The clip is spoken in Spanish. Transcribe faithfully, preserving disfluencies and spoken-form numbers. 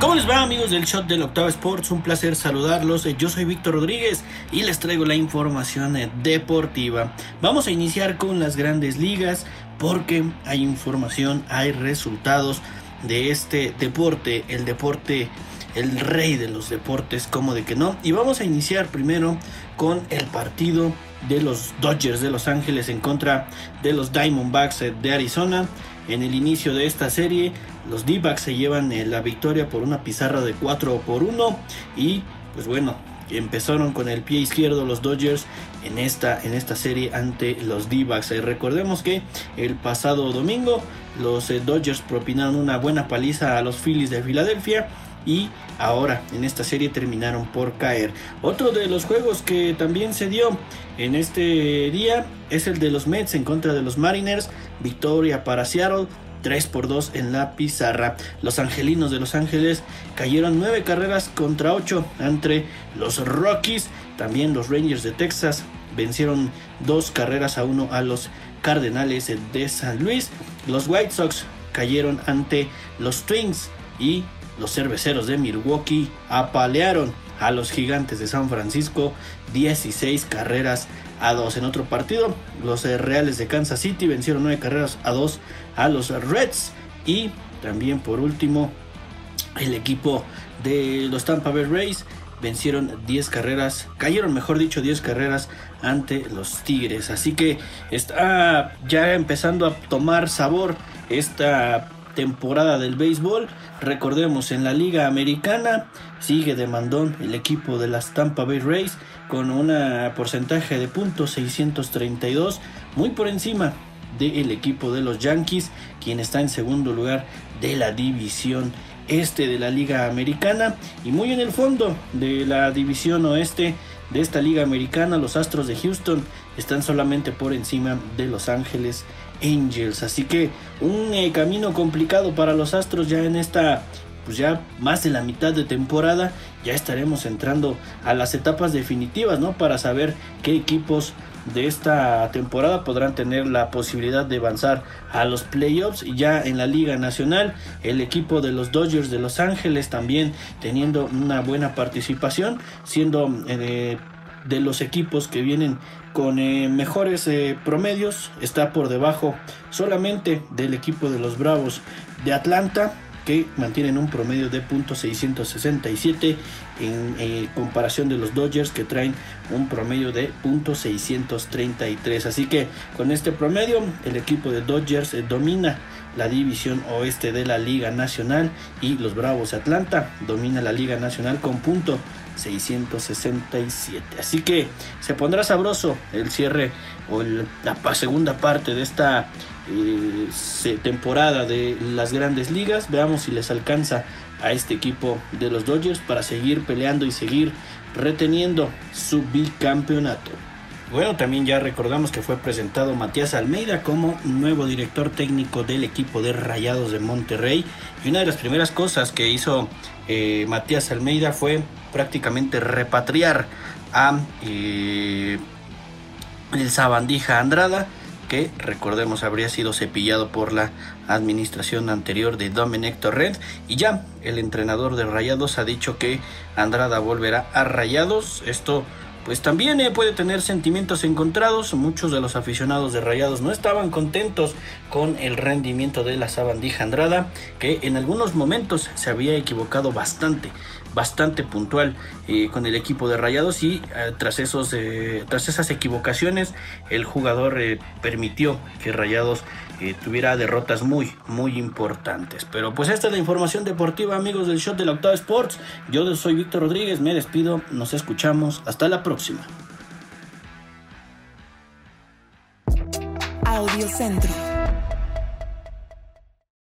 ¿Cómo les va, amigos del Shot del Octavo Sports? Un placer saludarlos. Yo soy Víctor Rodríguez y les traigo la información deportiva. Vamos a iniciar con las grandes ligas porque hay información, hay resultados de este deporte, el deporte, el rey de los deportes, como de que no. Y vamos a iniciar primero con el partido de los Dodgers de Los Ángeles en contra de los Diamondbacks de Arizona. En el inicio de esta serie, los D-backs se llevan eh, la victoria por una pizarra de cuatro por uno y pues bueno, empezaron con el pie izquierdo los Dodgers en esta, en esta serie ante los D-backs. Eh, recordemos que el pasado domingo los eh, Dodgers propinaron una buena paliza a los Phillies de Filadelfia y ahora en esta serie terminaron por caer. Otro de los juegos que también se dio en este día es el de los Mets en contra de los Mariners. Victoria para Seattle, tres por dos en la pizarra. Los angelinos de Los Ángeles cayeron nueve carreras contra ocho ante los Rockies. También los Rangers de Texas vencieron dos carreras a uno a los Cardenales de San Luis. Los White Sox cayeron ante los Twins y los Cerveceros de Milwaukee apalearon a los Gigantes de San Francisco dieciséis carreras a dos. En otro partido, los Reales de Kansas City vencieron nueve carreras a dos a los Reds. Y también por último, el equipo de los Tampa Bay Rays vencieron diez carreras, cayeron mejor dicho diez carreras ante los Tigres. Así que está ya empezando a tomar sabor esta temporada del béisbol. Recordemos, en la Liga Americana sigue de mandón el equipo de las Tampa Bay Rays con un porcentaje de punto seiscientos treinta y dos, muy por encima del equipo de los Yankees, quien está en segundo lugar de la división este de la Liga Americana, y muy en el fondo de la división oeste de esta Liga Americana, los Astros de Houston están solamente por encima de Los Ángeles Angels. Así que un eh, camino complicado para los Astros ya en esta, pues ya más de la mitad de temporada. Ya estaremos entrando a las etapas definitivas, ¿no? Para saber qué equipos de esta temporada podrán tener la posibilidad de avanzar a los playoffs. Y ya en la Liga Nacional, el equipo de los Dodgers de Los Ángeles también teniendo una buena participación, siendo eh, de los equipos que vienen con eh, mejores eh, promedios. Está por debajo solamente del equipo de los Bravos de Atlanta, que mantienen un promedio de punto seiscientos sesenta y siete en eh, comparación de los Dodgers, que traen un promedio de punto seiscientos treinta y tres. Así que con este promedio el equipo de Dodgers eh, domina la división oeste de la Liga Nacional, y los Bravos de Atlanta domina la Liga Nacional con punto seiscientos sesenta y siete. Así que se pondrá sabroso el cierre o el, la segunda parte de esta eh, temporada de las grandes ligas. Veamos si les alcanza a este equipo de los Dodgers para seguir peleando y seguir reteniendo su bicampeonato. Bueno, también ya recordamos que fue presentado Matías Almeida como nuevo director técnico del equipo de Rayados de Monterrey, y una de las primeras cosas que hizo eh, Matías Almeida fue prácticamente repatriar a eh, el Sabandija Andrada, que recordemos habría sido cepillado por la administración anterior de Domenech Torrent, y ya el entrenador de Rayados ha dicho que Andrada volverá a Rayados. Esto pues también eh, puede tener sentimientos encontrados. Muchos de los aficionados de Rayados no estaban contentos con el rendimiento de la Sabandija Andrada, que en algunos momentos se había equivocado bastante, bastante puntual eh, con el equipo de Rayados, y eh, tras, esos, eh, tras esas equivocaciones el jugador eh, permitió que Rayados eh, tuviera derrotas muy, muy importantes. Pero pues esta es la información deportiva, amigos del Shot del Octavo Sports. Yo soy Víctor Rodríguez, me despido, nos escuchamos, hasta la próxima. Audio Centro.